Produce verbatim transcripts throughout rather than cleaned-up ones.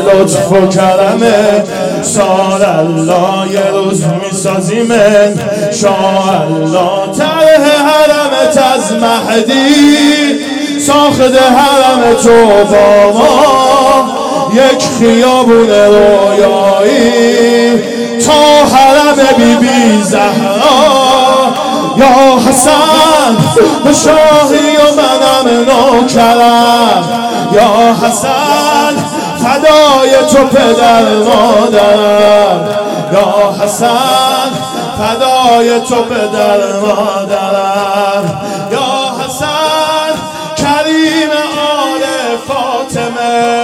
لطف و کرمه سال الله یه روز میسازیمه شاء الله طرح حرمت از مهدی ساخت حرم تو با ما یک خیابون رویایی تا حرم بی بی زهرا یا حسن به شاهی و منم نوکرم یا حسن فدای تو پدر مادرم یا حسن فدای تو پدر مادرم یا حسن کریم آل فاطمه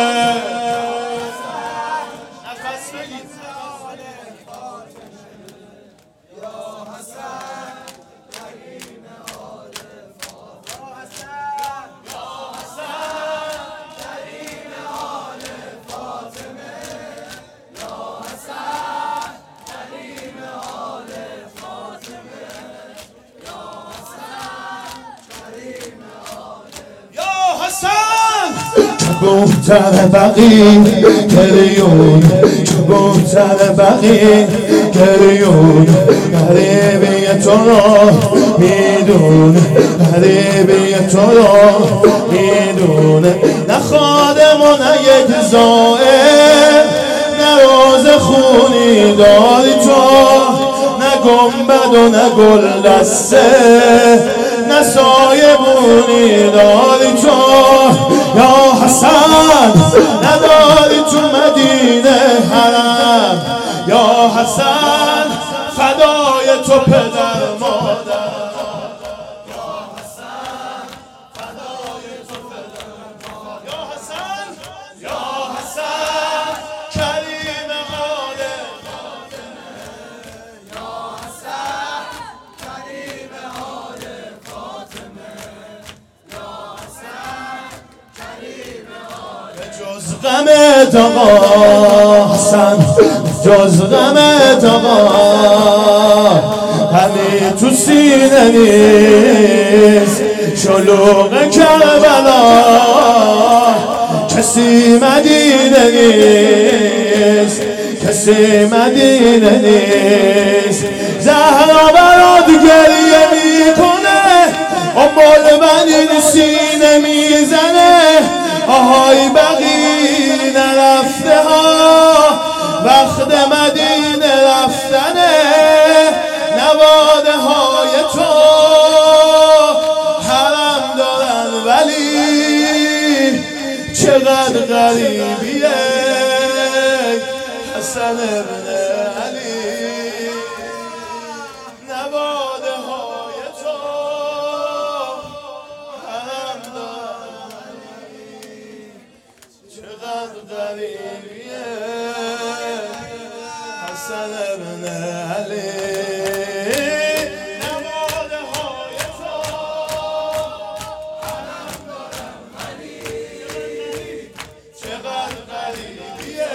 کبوتر بقی گریون کبوتر بقی گریون غریبی تو را میدون غریبی تو را میدون نه خادم و نه یک زائر نه روز خونی داری تو نه گنبد و نه گل دسته نه سایه بونی داری تو یا حسن نداری تو مدینه حرم یا حسن فدای تو پدر مادر یا حسن فدای تو پدر مادر یا حسن یا حسن کریم آل فاطمه یا حسن کریم آل فاطمه یا حسن کریم آل جز غمت آقا حسن جز غمت آقا همین تو سینه نیست شلوغ کربلا کسی مدینه نیست کسی مدینه نیست زهرا برات گریه میکنه امال من سینه میزنه آهای بقی نرفته ها وقت مدینه رفتنه نواده های تو حرم دارن ولی چقدر غریبیه حسن ابن علی نواده های تو حرم دارن ولی چقدر غریبیه حسن ابن علی نواده های تو حرم دارن ولی چقدر غریبیه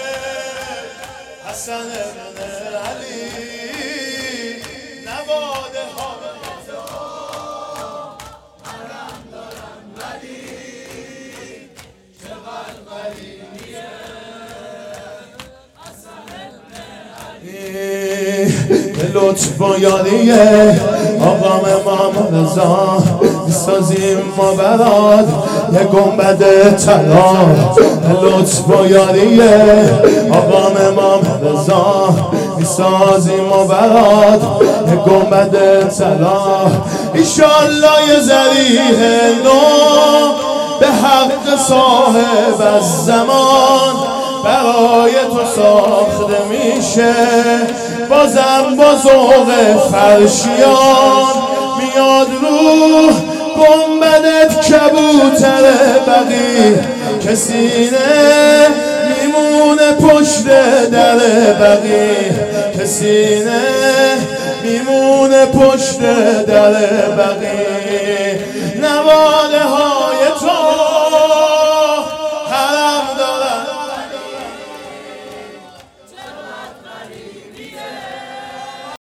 حسن ابن علی نواده های تو حرم دارن ولی چقدر غریبیه لطف و یاریه آقام امام رضا میسازیم ما برات یه گنبد طلا لطف و یاریه آقام امام رضا میسازیم ما برات یه گنبد طلا ایشالله یه ذریح نو به حق صاحب از زمان برای تو ساخته میشه بازم با ذوق فرشیان میاد رو گنبدت کبوتر بقی کسی نه میمونه پشت در بقی کسی نه میمونه پشت در بقی نواده ها